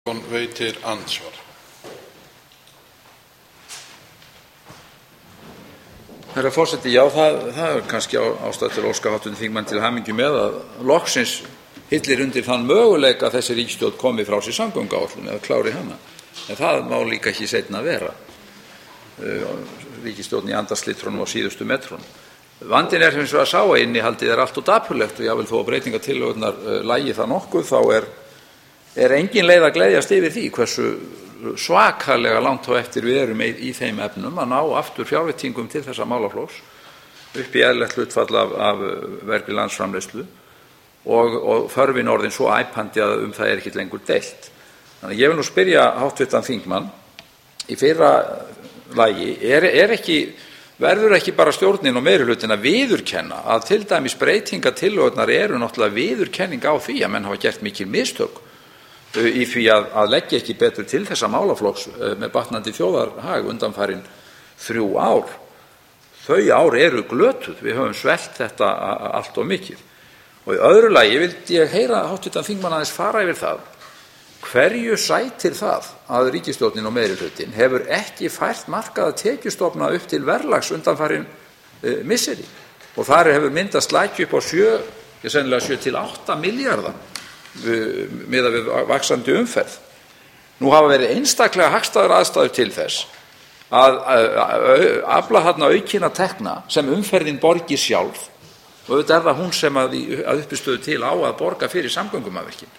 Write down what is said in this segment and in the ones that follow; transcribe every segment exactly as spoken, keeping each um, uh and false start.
veitir andsvar. Herra forseti, já, það, það er kannski ástæða til að óska háttvirtum þingmann til hamingju með að loksins hillir undir þann möguleika að þessi ríkisstjórn komi frá sér samgönguáætlun eða klári hana. En það má líka ekki seinna vera. Ríkisstjórn í andarslitrunum á síðustu metrunum. Vandinn er hins vegar sá að innihaldið er allt og dapurlegt og jável þó að breytingatillögurnar uh, lægi það nokkuð, þá er, er engin leið að gleðjast yfir því hversu svakalega langt á eftir við erum í, í þeim efnum að ná aftur fjárveitingum til þessa málaflokks upp í eðlilegt hlutfall af, af vergri landsframleiðslu og, og þörfin orðin svo æpandi að um það er ekki lengur deilt. Þannig að ég vil nú spyrja háttvirtan þingmann í fyrra lagi, er, er ekki verður ekki bara stjórnin og meirihlutin að viðurkenna að til dæmis breytingatillögurnar eru náttúrulega viðurkenning á því að menn hafa gert mikil mistök í því að, að leggja ekki betur til þessa málaflokks með batnandi þjóðarhag undanfarin þrjú ár. Þau ár eru glötuð, við höfum svelt þetta allt of mikið. Og í öðru lagi vildi ég heyra háttvirtan þingmann aðeins fara yfir það hverju sætir það að ríkisstjórnin og meirihlutin hefur ekki fært markaða tekjustofna upp til verðlags undanfarin e, misseri og þar hefur myndast lækju upp á sjö, ég sennilega sjö til átta milljarða miðað við vaxandi umferð. Nú hafa verið einstaklega hagstæðar aðstæður til þess að afla þarna aukinna tekna sem umferðin borgi sjálf og auðvitað er það hún sem að, að uppistöðu til á að borga fyrir samgöngumannvirkin.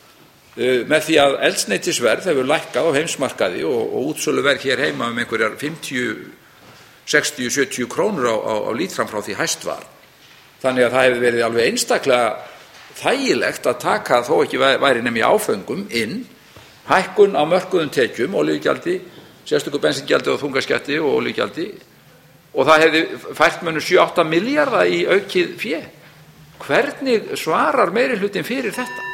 Með því að eldsneytisverð hefur lækkað á heimsmarkaði og, og útsöluverð hér heima um einhverjar fimmtíu, sextíu, sjötíu krónur á, á, á lítran frá því hæst var. Þannig að það hefur verið alveg einstaklega þægilegt að taka þó ekki væri nemi áföngum inn hækkun á mörkuðum tekjum, olíugjaldi, sérstöku bensíngjaldi og þungaskatti og olíugjaldi og það hefði fært mönnum sjö átta milljarða í aukið fé. Hvernig svarar meirihlutin fyrir þetta?